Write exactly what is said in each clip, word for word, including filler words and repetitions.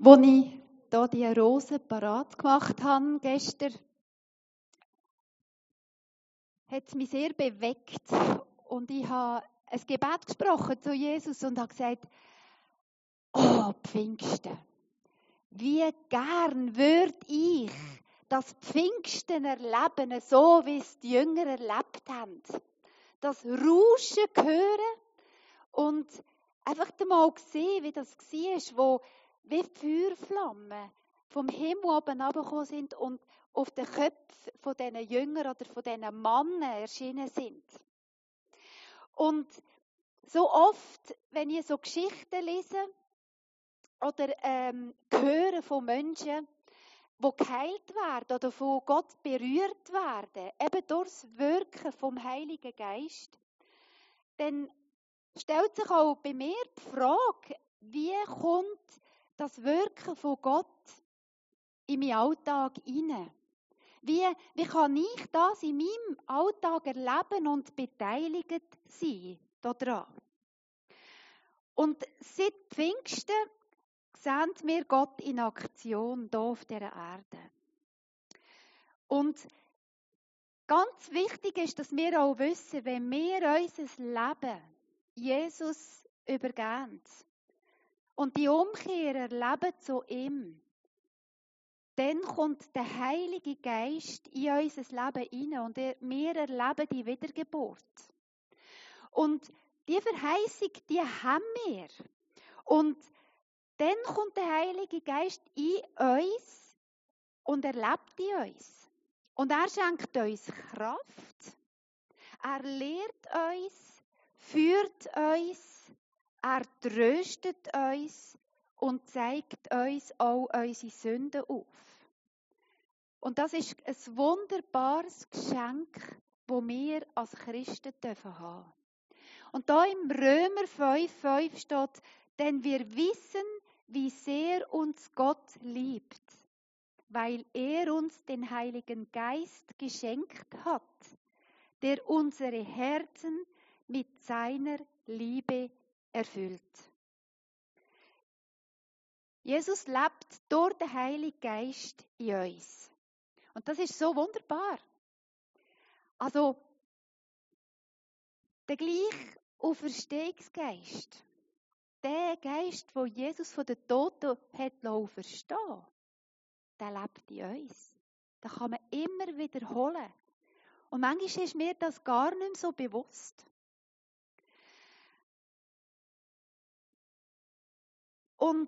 Als ich hier die Rosen parat gemacht habe gestern, hat es mich sehr bewegt. Und ich habe ein Gebet gesprochen zu Jesus und habe gesagt, oh, Pfingsten, wie gern würde ich das Pfingsten erleben, so wie es die Jünger erlebt haben. Das Rauschen hören und einfach mal sehen, wie das war, wo wie Feuerflammen vom Himmel oben herabgekommen sind und auf den Köpfen von diesen Jüngern oder von diesen Männern erschienen sind. Und so oft, wenn ich so Geschichten lese oder ähm, höre von Menschen, die geheilt werden oder von Gott berührt werden, eben durch das Wirken vom Heiligen Geist, dann stellt sich auch bei mir die Frage, wie kommt das Wirken von Gott in meinen Alltag hinein? Wie, wie kann ich das in meinem Alltag erleben und beteiligt sein daran? Und seit Pfingsten sehen wir Gott in Aktion hier auf dieser Erde. Und ganz wichtig ist, dass wir auch wissen, wenn wir unser Leben Jesus übergeben und die Umkehr erleben zu ihm, dann kommt der Heilige Geist in unser Leben hinein und wir erleben die Wiedergeburt. Und die Verheißung, die haben wir. Und dann kommt der Heilige Geist in uns und erlebt in uns. Und er schenkt uns Kraft, er lehrt uns, führt uns, er tröstet uns und zeigt uns auch unsere Sünden auf. Und das ist ein wunderbares Geschenk, das wir als Christen dürfen haben. Und da im Römer fünf fünf steht, denn wir wissen, wie sehr uns Gott liebt, weil er uns den Heiligen Geist geschenkt hat, der unsere Herzen mit seiner Liebe erfüllt. Jesus lebt durch den Heiligen Geist in uns. Und das ist so wunderbar. Also, der gleiche Auferstehungsgeist, der Geist, den Jesus von den Toten hat auferstehen, der lebt in uns. Das kann man immer wiederholen. Und manchmal ist mir das gar nicht mehr so bewusst. Und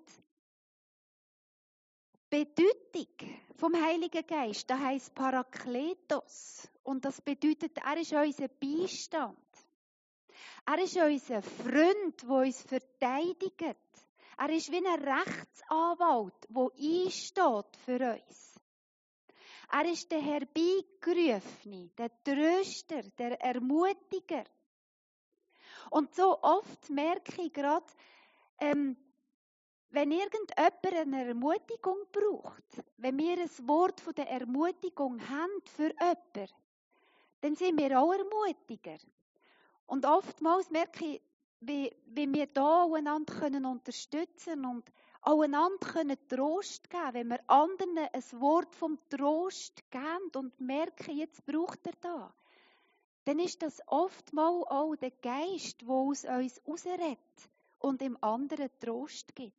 die Bedeutung vom Heiligen Geist, das heisst Parakletos. Und das bedeutet, er ist unser Beistand. Er ist unser Freund, der uns verteidigt. Er ist wie ein Rechtsanwalt, der einsteht für uns. Er ist der Herbeigerufene, der Tröster, der Ermutiger. Und so oft merke ich gerade, ähm, wenn irgendjemand eine Ermutigung braucht, wenn wir ein Wort von der Ermutigung haben für jemanden, dann sind wir auch Ermutiger. Und oftmals merke ich, wie, wie wir da einander können unterstützen und auch einander können Trost geben, wenn wir anderen ein Wort vom Trost geben und merken, jetzt braucht er da. Dann ist das oftmals auch der Geist, der aus uns rausredet und dem anderen Trost gibt.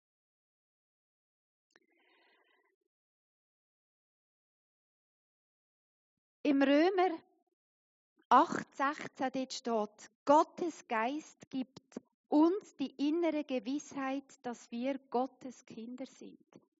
Im Römer acht sechzehn dort steht, Gottes Geist gibt uns die innere Gewissheit, dass wir Gottes Kinder sind.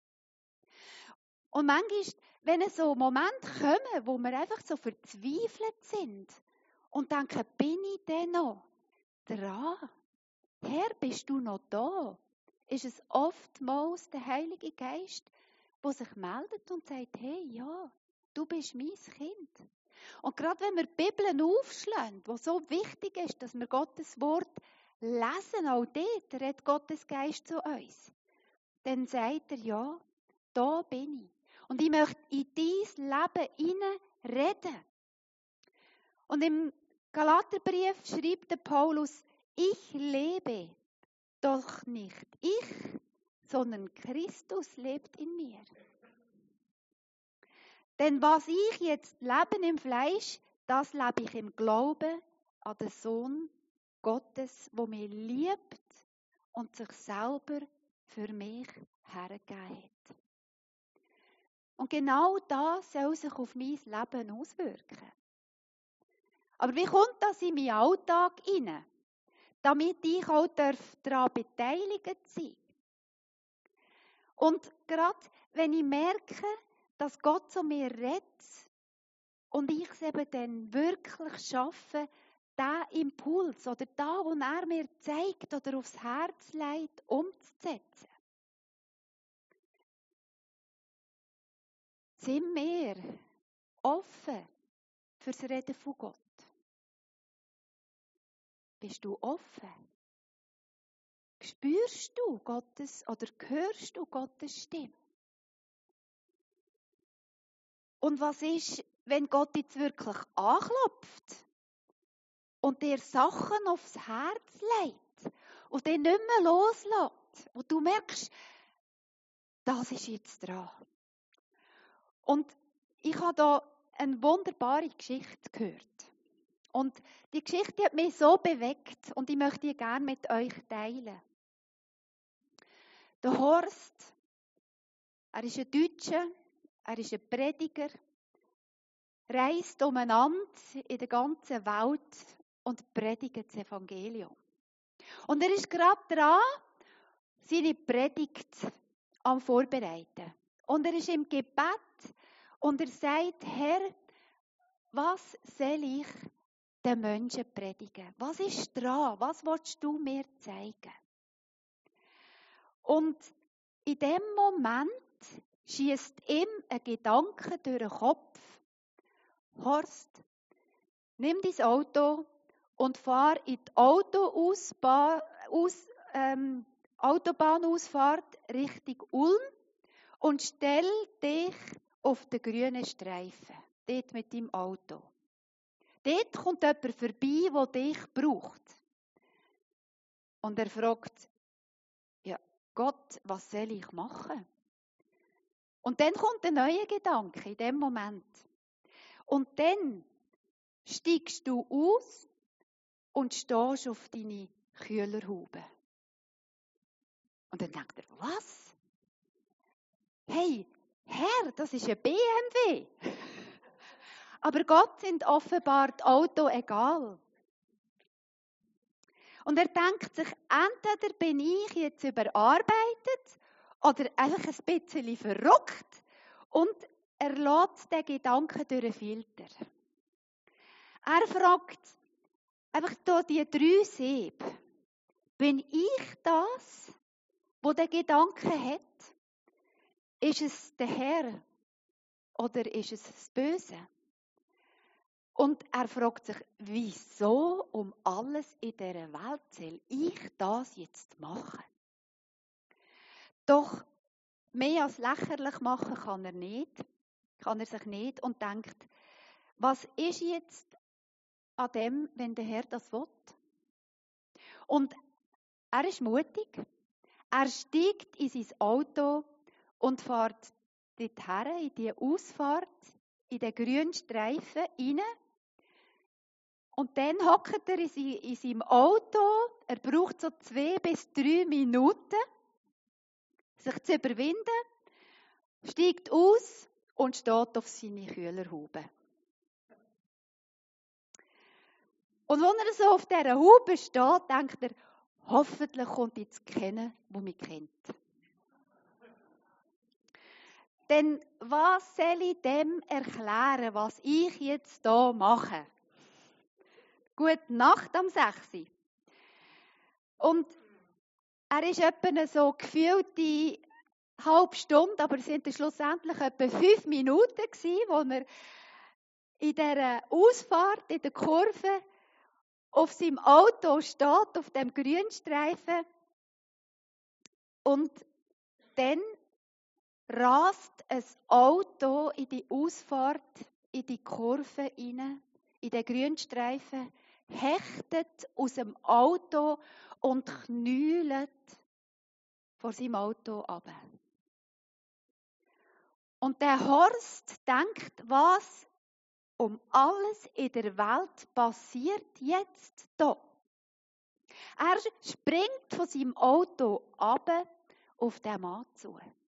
Und manchmal, wenn so Momente kommen, wo wir einfach so verzweifelt sind und denken, bin ich denn noch dran? Herr, bist du noch da? Ist es oftmals der Heilige Geist, der sich meldet und sagt, hey, ja, du bist mein Kind. Und gerade wenn wir die Bibel aufschlagen, wo so wichtig ist, dass wir Gottes Wort lesen, auch dort redet Gottes Geist zu uns, dann sagt er, ja, da bin ich. Und ich möchte in dein Leben hinein reden. Und im Galaterbrief schreibt der Paulus, ich lebe doch nicht ich, sondern Christus lebt in mir. Denn was ich jetzt lebe im Fleisch, das lebe ich im Glauben an den Sohn Gottes, der mich liebt und sich selber für mich hergegeben hat. Und genau das soll sich auf mein Leben auswirken. Aber wie kommt das in meinen Alltag hinein? Damit ich auch daran beteiligt sein darf. Und gerade wenn ich merke, dass Gott zu mir redet und ich es eben dann wirklich schaffe, diesen Impuls oder da, wo er mir zeigt oder aufs Herz legt, umzusetzen. Sind wir offen fürs Reden von Gott? Bist du offen? Spürst du Gottes oder hörst du Gottes Stimme? Und was ist, wenn Gott jetzt wirklich anklopft und dir Sachen aufs Herz legt und dich nicht mehr loslässt und du merkst, das ist jetzt dran. Und ich habe da eine wunderbare Geschichte gehört. Und die Geschichte hat mich so bewegt und ich möchte die gerne mit euch teilen. Der Horst, er ist ein Deutscher, er ist ein Prediger, reist umeinander in der ganzen Welt und predigt das Evangelium. Und er ist gerade dran, seine Predigt am Vorbereiten. Und er ist im Gebet und er sagt, Herr, was soll ich den Menschen predigen? Was ist dran? Was willst du mir zeigen? Und in dem Moment schießt ihm ein Gedanke durch den Kopf. Horst, nimm dein Auto und fahr in die Autoausba- aus, ähm, Autobahnausfahrt Richtung Ulm und stell dich auf den grünen Streifen, dort mit deinem Auto. Dort kommt jemand vorbei, der dich braucht. Und er fragt, ja, Gott, was soll ich machen? Und dann kommt ein neuer Gedanke in dem Moment. Und dann steigst du aus und stehst auf deine Kühlerhaube. Und dann denkt er, was? Hey, Herr, das ist ein B M W. Aber Gott sind offenbar die Auto egal. Und er denkt sich, entweder bin ich jetzt überarbeitet oder einfach ein bisschen verrückt und er lässt den Gedanken durch den Filter. Er fragt einfach hier die drei Sieb. Bin ich das, wo der Gedanke hat? Ist es der Herr oder ist es das Böse? Und er fragt sich, wieso um alles in dieser Welt soll ich das jetzt machen? Doch mehr als lächerlich machen kann er nicht, kann er sich nicht und denkt, was ist jetzt an dem, wenn der Herr das will? Und er ist mutig, er steigt in sein Auto und fährt dorthin, in die Ausfahrt, in den grünen Streifen rein. Und dann hockt er in seinem Auto, er braucht so zwei bis drei Minuten, sich zu überwinden, steigt aus und steht auf seine Kühlerhaube. Und wenn er so auf dieser Haube steht, denkt er, hoffentlich kommt jetzt keiner, der mich kennt. Denn was soll ich dem erklären, was ich jetzt hier mache? Gute Nacht am sechs. Und er ist etwa so gefühlte halbe Stunde, aber es sind schlussendlich etwa fünf Minuten gewesen, wo er in dieser Ausfahrt, in der Kurve, auf seinem Auto steht, auf dem Grünstreifen. Und dann rast ein Auto in die Ausfahrt, in die Kurve rein, in den Grünstreifen, hechtet aus dem Auto und knüllt vor seinem Auto runter. Und der Horst denkt, was um alles in der Welt passiert jetzt hier. Er springt von seinem Auto runter auf den Mann zu.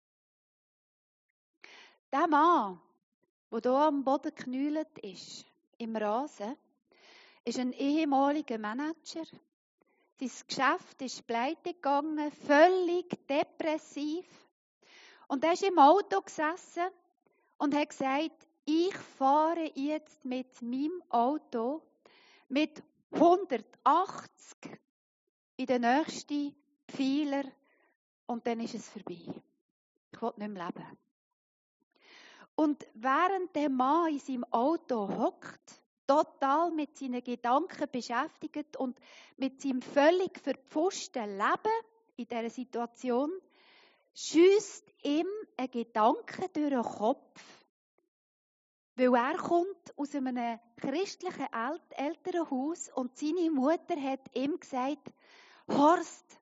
Der Mann, der hier am Boden geknüllt ist, im Rasen, ist ein ehemaliger Manager. Sein Geschäft ist pleite gegangen, völlig depressiv. Und er ist im Auto gesessen und hat gesagt, ich fahre jetzt mit meinem Auto mit hundertachtzig in den nächsten Pfeiler und dann ist es vorbei. Ich will nicht mehr leben. Und während der Mann in seinem Auto hockt, total mit seinen Gedanken beschäftigt und mit seinem völlig verpfuschten Leben in dieser Situation, schiesst ihm ein Gedanke durch den Kopf, weil er kommt aus einem christlichen El- Elternhaus und seine Mutter hat ihm gesagt, Horst,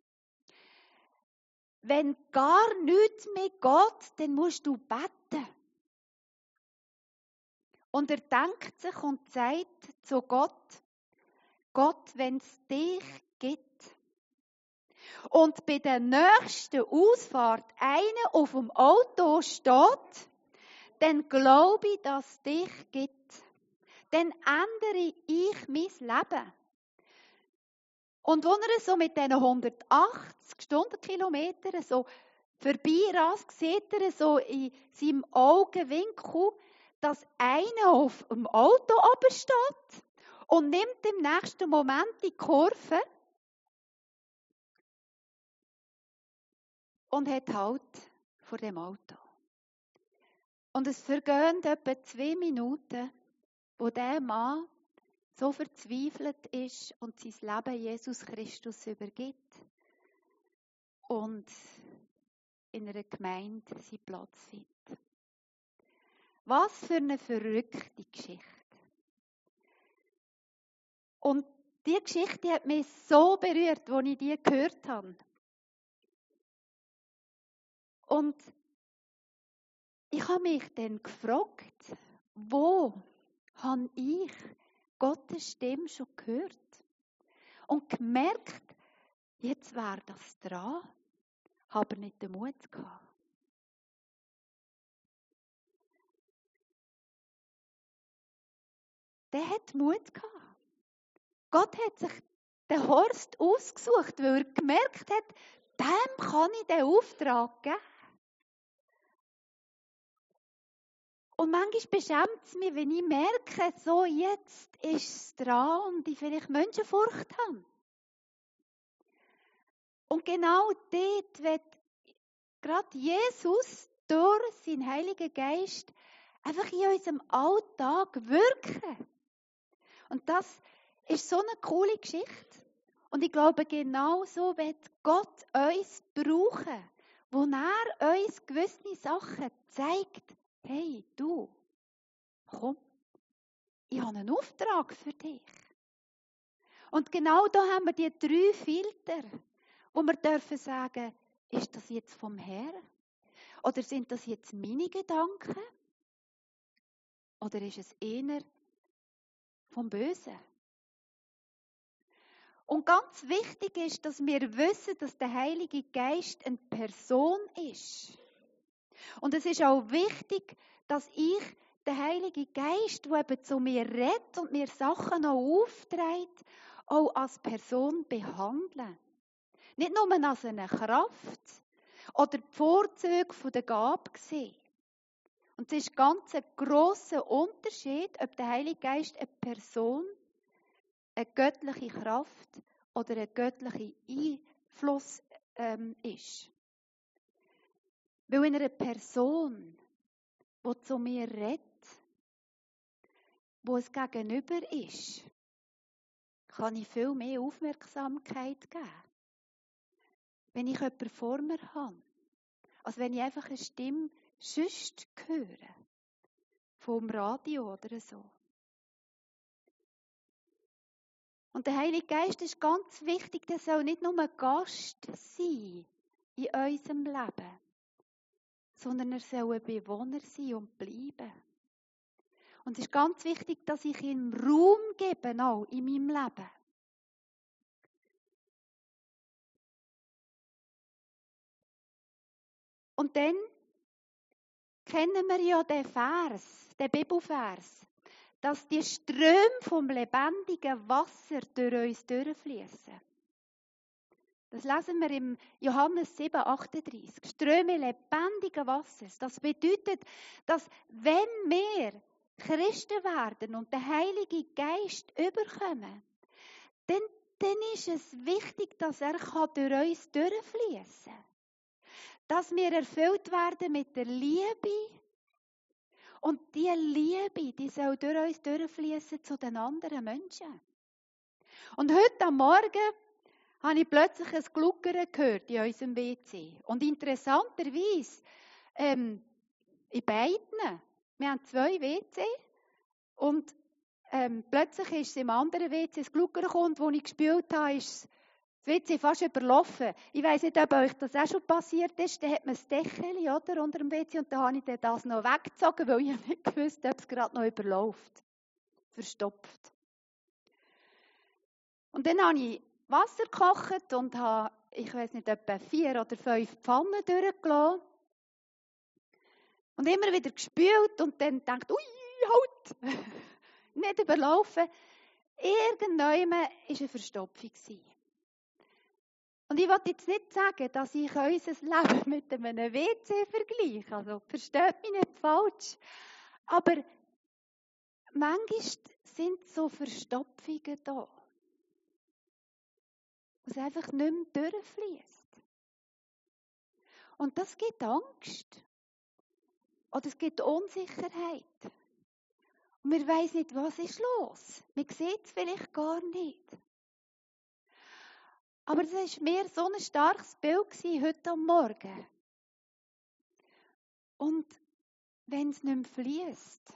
wenn gar nichts mehr geht, dann musst du beten. Und er denkt sich und sagt zu Gott, Gott, wenn es dich gibt und bei der nächsten Ausfahrt einer auf dem Auto steht, dann glaube ich, dass es dich gibt. Dann ändere ich mein Leben. Und als er so mit diesen hundertachtzig Stundenkilometern so vorbeirast, sieht er so in seinem Augenwinkel, dass einer auf dem Auto oben steht und nimmt im nächsten Moment die Kurve und hat Halt vor dem Auto. Und es vergehen etwa zwei Minuten, wo der Mann so verzweifelt ist und sein Leben Jesus Christus übergibt und in einer Gemeinde seinen Platz findet. Was für eine verrückte Geschichte. Und diese Geschichte hat mich so berührt, als ich die gehört habe. Und ich habe mich dann gefragt, wo habe ich Gottes Stimme schon gehört? Und gemerkt, jetzt wäre das dran, habe nicht den Mut gehabt. Der hat Mut gehabt. Gott hat sich den Horst ausgesucht, weil er gemerkt hat, dem kann ich den Auftrag geben. Und manchmal beschämt es mich, wenn ich merke, so jetzt ist es dran und ich vielleicht Menschenfurcht habe. Und genau dort wird gerade Jesus durch seinen Heiligen Geist einfach in unserem Alltag wirken. Und das ist so eine coole Geschichte. Und ich glaube, genau so wird Gott uns brauchen, wo er uns gewisse Sachen zeigt. Hey, du, komm, ich habe einen Auftrag für dich. Und genau da haben wir die drei Filter, wo wir dürfen sagen, ist das jetzt vom Herrn? Oder sind das jetzt meine Gedanken? Oder ist es eher vom Bösen? Und ganz wichtig ist, dass wir wissen, dass der Heilige Geist eine Person ist. Und es ist auch wichtig, dass ich den Heiligen Geist, der eben zu mir redet und mir Sachen auch aufträgt, auch als Person behandle. Nicht nur als eine Kraft oder die Vorzüge der Gabe sehen. Und es ist ganz ein grosser Unterschied, ob der Heilige Geist eine Person, eine göttliche Kraft oder ein göttlicher Einfluss ähm, ist. Weil in einer Person, die zu mir redet, wo es gegenüber ist, kann ich viel mehr Aufmerksamkeit geben. Wenn ich jemanden vor mir habe, als wenn ich einfach eine Stimme sonst höre, vom Radio oder so. Und der Heilige Geist ist ganz wichtig, der soll nicht nur ein Gast sein in unserem Leben, sondern er soll ein Bewohner sein und bleiben. Und es ist ganz wichtig, dass ich ihm Raum gebe, auch in meinem Leben. Und dann kennen wir ja den Vers, den Bibelvers, dass die Ströme vom lebendigen Wasser durch uns durchfließen. Das lesen wir im Johannes sieben achtunddreißig. Ströme lebendigen Wassers. Das bedeutet, dass wenn wir Christen werden und den Heiligen Geist überkommen, dann, dann ist es wichtig, dass er durch uns durchfließen kann. Dass wir erfüllt werden mit der Liebe. Und diese Liebe, die soll durch uns durchfließen zu den anderen Menschen. Und heute am Morgen habe ich plötzlich ein Gluckern gehört in unserem W C. Und interessanterweise, ähm, in beiden, wir haben zwei W C, und ähm, plötzlich ist es im anderen W C ein Gluckern gekommen, und als ich gespielt habe, ist das W C fast überlaufen. Ich weiss nicht, ob euch das auch schon passiert ist. Da hat man das Deckel, oder, unter dem W C, und da habe ich dann das noch weggezogen, weil ich nicht gewusst habe, ob es gerade noch überläuft. Verstopft. Und dann habe ich Wasser gekocht und habe, ich weiß nicht, etwa vier oder fünf Pfannen durchgelassen. Und immer wieder gespült und dann gedacht, ui, halt! Nicht überlaufen. Irgendwann war eine Verstopfung. Und ich will jetzt nicht sagen, dass ich unser Leben mit einem W C vergleiche. Also, versteht mich nicht falsch. Aber manchmal sind so Verstopfungen da. Was einfach nicht mehr durchfließt. Und das gibt Angst. Oder es gibt Unsicherheit. Und wir weiss nicht, was ist los. Man sieht es vielleicht gar nicht. Aber es war mir so ein starkes Bild gewesen, heute am Morgen. Und wenn es nicht mehr fließt.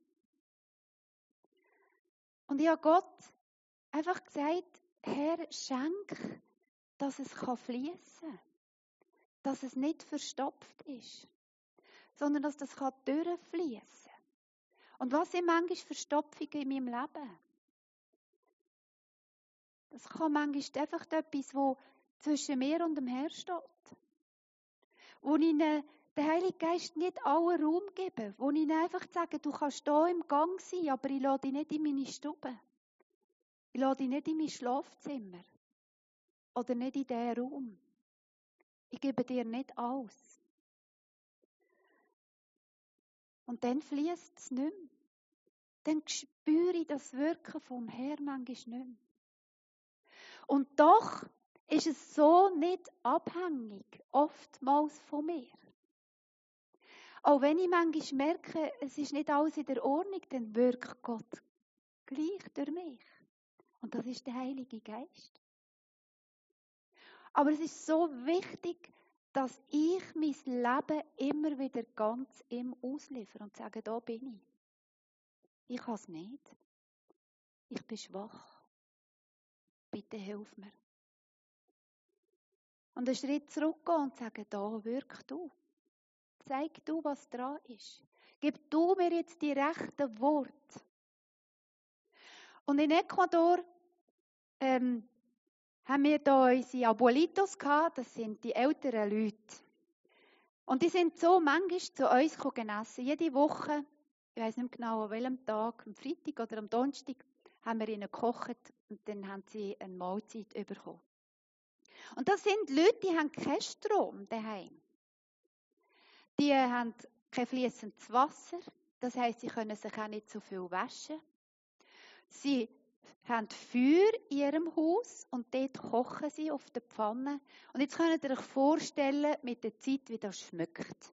Und ich habe Gott einfach gesagt, Herr, schenk, dass es fließen kann. Dass es nicht verstopft ist. Sondern dass das durchfließen kann. Und was sind manchmal Verstopfungen in meinem Leben? Das kann manchmal einfach etwas, was zwischen mir und dem Herrn steht. Wo ich ihnen den Heiligen Geist nicht allen Raum gebe. Wo ich ihnen einfach sage, du kannst hier im Gang sein, aber ich lasse dich nicht in meine Stube. Ich lasse dich nicht in mein Schlafzimmer. Oder nicht in diesen Raum. Ich gebe dir nicht alles. Und dann fließt es nicht mehr. Dann spüre ich das Wirken vom Herrn manchmal nicht mehr. Und doch ist es so nicht abhängig, oftmals von mir. Auch wenn ich manchmal merke, es ist nicht alles in der Ordnung, dann wirkt Gott gleich durch mich. Und das ist der Heilige Geist. Aber es ist so wichtig, dass ich mein Leben immer wieder ganz ihm ausliefere und sage, da bin ich. Ich kann es nicht. Ich bin schwach. Bitte hilf mir. Und einen Schritt zurückgehen und sagen, da wirk du. Zeig du, was dran ist. Gib du mir jetzt die rechten Worte. Und in Ecuador ähm, haben wir da unsere Abuelitos gehabt, das sind die älteren Leute. Und die sind so manchmal zu uns gegessen. Jede Woche, ich weiss nicht genau an welchem Tag, am Freitag oder am Donnerstag, haben wir ihnen gekocht und dann haben sie eine Mahlzeit bekommen. Und das sind Leute, die haben keinen Strom daheim. Die haben kein fließendes Wasser, das heisst, sie können sich auch nicht so viel waschen. Sie haben Feuer in ihrem Haus und dort kochen sie auf der Pfanne. Und jetzt könnt ihr euch vorstellen, mit der Zeit, wie das schmeckt.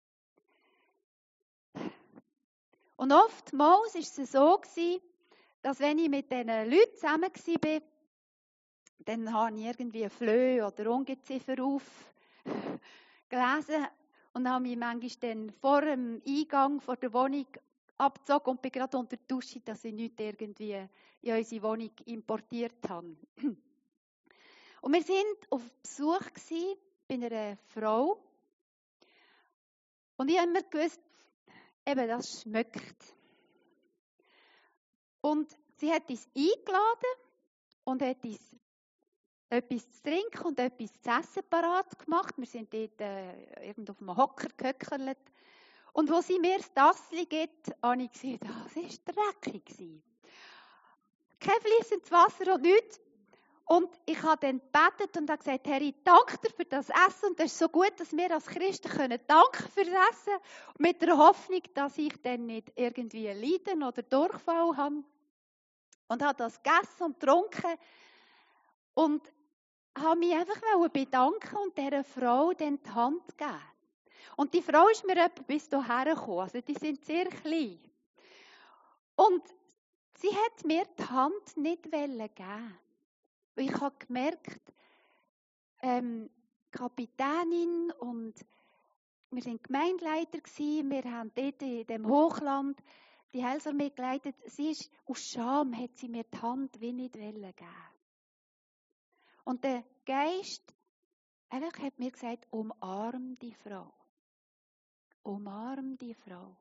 Und oftmals war es so, dass wenn ich mit diesen Leuten zusammen war, dann habe ich irgendwie Flöhe oder Ungeziefer aufgelesen und habe mich manchmal dann vor dem Eingang vor der Wohnung abgezogen und bin gerade unter der Dusche, dass ich nichts irgendwie in unsere Wohnung importiert habe. Und wir waren auf Besuch bei einer Frau. Und ich habe immer gewusst, eben, das schmeckt. Und sie hat uns eingeladen und hat uns etwas zu trinken und etwas zu essen parat gemacht. Wir sind dort äh, irgendwo auf einem Hocker gehöckert. Und wo sie mir das Tassli gibt, habe ich gesehen, das war dreckig. Kein fließendes Wasser und nichts. Und ich habe dann gebetet und habe gesagt, Herr, ich danke dir für das Essen. Und das ist so gut, dass wir als Christen können danken für das Essen. Mit der Hoffnung, dass ich dann nicht irgendwie Leiden oder Durchfall habe. Und habe das gegessen und getrunken. Und habe mich einfach bedanken und dieser Frau dann die Hand geben. Und die Frau ist mir etwa bis hierher gekommen. Also die sind sehr klein. Und sie hat mir die Hand nicht geben. Ich habe gemerkt, ähm, Kapitänin und wir waren Gemeindeleiter gewesen, wir haben dort in dem Hochland die Heilsarmee geleitet. Sie ist, aus Scham hat sie mir die Hand wie nicht geben. Und der Geist einfach hat mir gesagt, umarm die Frau. Umarm die Frau.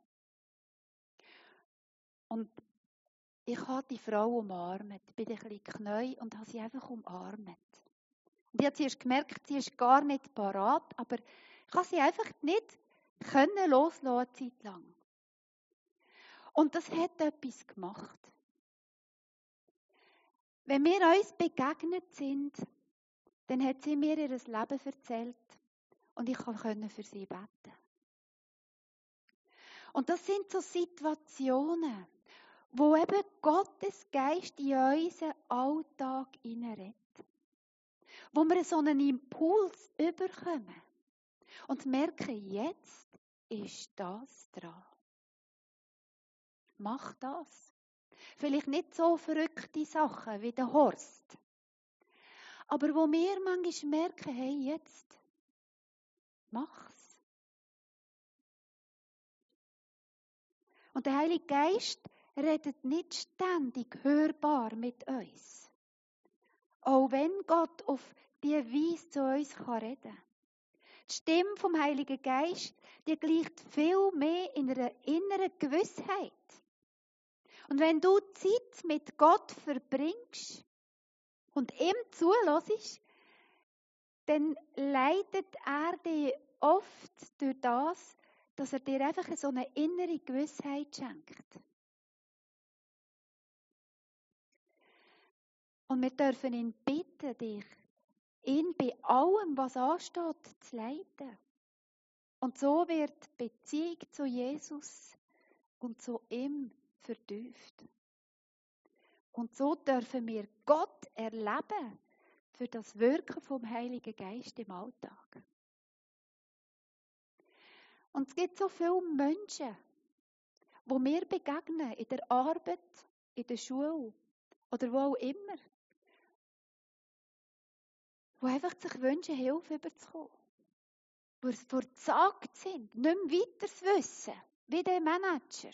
Und ich habe die Frau umarmt, bin ein bisschen Knie und habe sie einfach umarmt. Und ich habe zuerst gemerkt, sie ist gar nicht parat, aber ich habe sie einfach nicht können loslassen, eine Zeit lang. Und das hat etwas gemacht. Wenn wir uns begegnet sind, dann hat sie mir ihr Leben erzählt und ich konnte für sie beten. Und das sind so Situationen, wo eben Gottes Geist in unseren Alltag hineinredet. Wo wir so einen Impuls überkommen und merken, jetzt ist das dran. Mach das. Vielleicht nicht so verrückte Sachen wie der Horst. Aber wo wir manchmal merken, hey, jetzt, mach's. Und der Heilige Geist redet nicht ständig hörbar mit uns. Auch wenn Gott auf diese Weise zu uns reden kann. Die Stimme vom Heiligen Geist, die gleicht viel mehr in einer inneren Gewissheit. Und wenn du Zeit mit Gott verbringst und ihm zulässt, dann leitet er dich oft durch das, dass er dir einfach so eine innere Gewissheit schenkt. Und wir dürfen ihn bitten, dich, ihn bei allem, was ansteht, zu leiten. Und so wird die Beziehung zu Jesus und zu ihm vertieft. Und so dürfen wir Gott erleben für das Wirken vom Heiligen Geist im Alltag. Und es gibt so viele Menschen, wo wir begegnen, in der Arbeit, in der Schule oder wo auch immer, die einfach sich wünschen, Hilfe überzukommen. Die verzagt sind, nicht mehr weiter zu wissen, wie der Manager.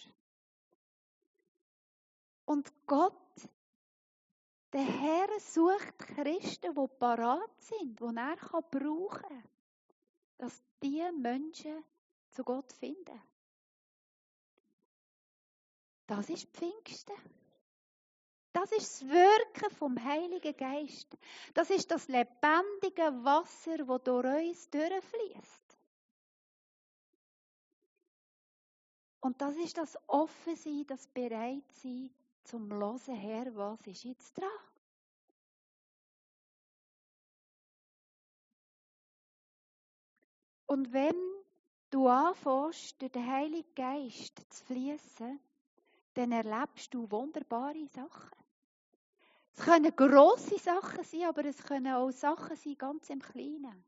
Und Gott, der Herr, sucht Christen, die parat sind, die er brauchen kann, dass diese Menschen zu Gott finden. Das ist Pfingsten. Das ist das Wirken vom Heiligen Geist. Das ist das lebendige Wasser, das durch uns durchfließt. Und das ist das Offensein, das Bereitsein zum Hören, Herr, was ist jetzt dran? Und wenn du anfängst, durch den Heiligen Geist zu fließen, dann erlebst du wunderbare Sachen. Es können grosse Sachen sein, aber es können auch Sachen sein, ganz im Kleinen.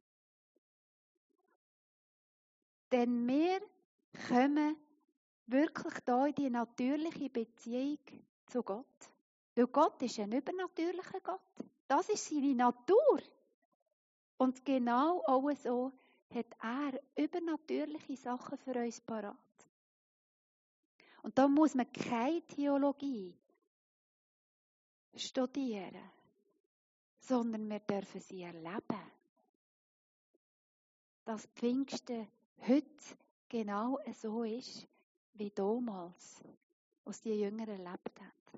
Denn wir kommen wirklich da in die natürliche Beziehung zu Gott. Weil Gott ist ein übernatürlicher Gott. Das ist seine Natur. Und genau auch so hat er übernatürliche Sachen für uns parat. Und da muss man keine Theologie studieren, sondern wir dürfen sie erleben. dass Pfingsten heute genau so ist, wie damals, was die Jünger erlebt haben.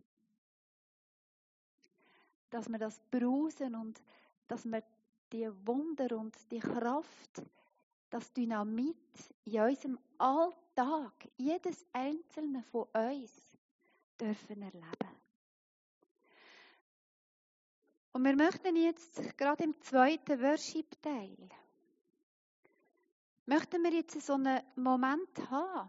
Dass wir das brausen und dass wir die Wunder und die Kraft, das Dynamit in unserem Alltag, jedes einzelne von uns, dürfen erleben. Und wir möchten jetzt gerade im zweiten Worship-Teil, möchten wir jetzt so einen Moment haben,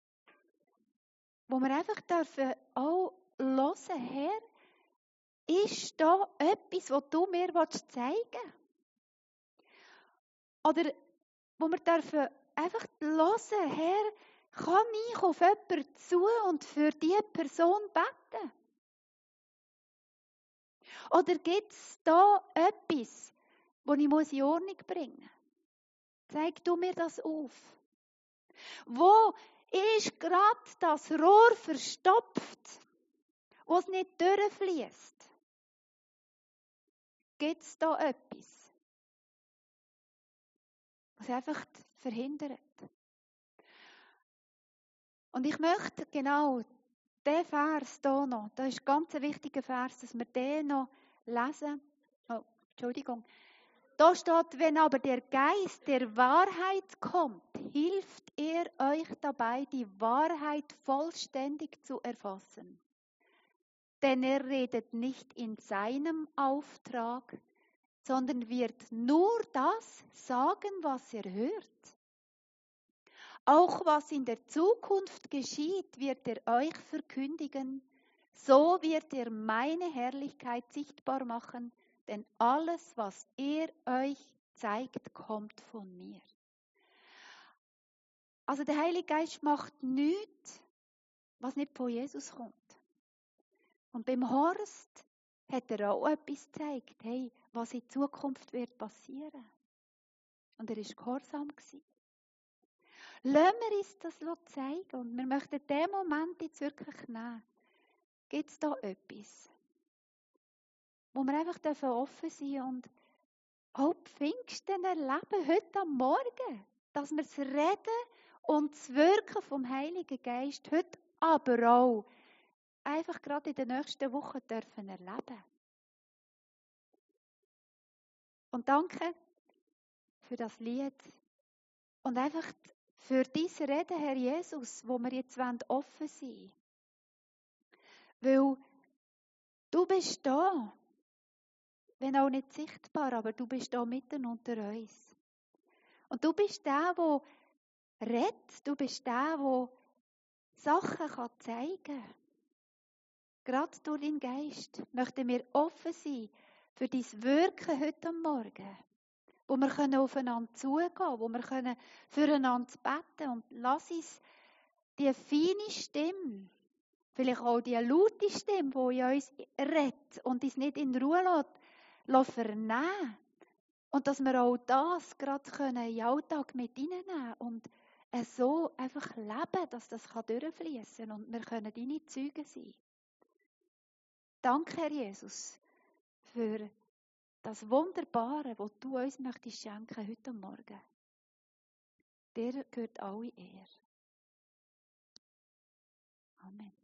wo wir einfach dürfen auch hören, Herr, ist da etwas, was du mir zeigen willst? Oder wo wir dürfen einfach hören, Herr, kann ich auf jemanden zu und für diese Person beten? Oder gibt es da etwas, das ich in Ordnung bringen muss? Zeig du mir das auf. Wo ist gerade das Rohr verstopft, wo es nicht durchfließt? Gibt es da etwas, was einfach verhindert? Und ich möchte genau diesen Vers hier noch, das ist ein ganz wichtiger Vers, dass wir den noch lesen. Oh, Entschuldigung. Da steht, wenn aber der Geist der Wahrheit kommt, hilft er euch dabei, die Wahrheit vollständig zu erfassen. Denn er redet nicht in seinem Auftrag, sondern wird nur das sagen, was er hört. Auch was in der Zukunft geschieht, wird er euch verkündigen. So wird er meine Herrlichkeit sichtbar machen, denn alles, was er euch zeigt, kommt von mir. Also der Heilige Geist macht nichts, was nicht von Jesus kommt. Und beim Horst hat er auch etwas gezeigt, hey, was in Zukunft wird passieren. Und er war gehorsam gewesen. Lassen wir uns das zeigen und wir möchten diesen Moment jetzt wirklich nehmen. Gibt es da etwas, wo wir einfach offen sein dürfen und auch Pfingsten erleben, heute am Morgen, dass wir das Reden und das Wirken vom Heiligen Geist heute aber auch einfach gerade in den nächsten Wochen dürfen erleben. Und danke für das Lied und einfach für dieses Reden, Herr Jesus, wo wir jetzt offen sein wollen. Weil du bist da, wenn auch nicht sichtbar, aber du bist da mitten unter uns. Und du bist der, der redet, du bist der, der Sachen kann zeigen kann. Gerade durch deinen Geist möchten wir offen sein für dein Wirken heute Morgen. Wo wir aufeinander zugehen können, wo wir füreinander beten können. Und lass uns die feine Stimme, vielleicht auch die laute Stimme, die in uns redet und uns nicht in Ruhe lässt, vernehmen. Und dass wir auch das gerade in den Alltag mit reinnehmen und so einfach leben, dass das durchfließen kann und wir können deine Zeugen sein. Danke, Herr Jesus, für das Wunderbare, was du uns möchtest schenken heute Morgen. Dir gehört alle Ehre. Amen.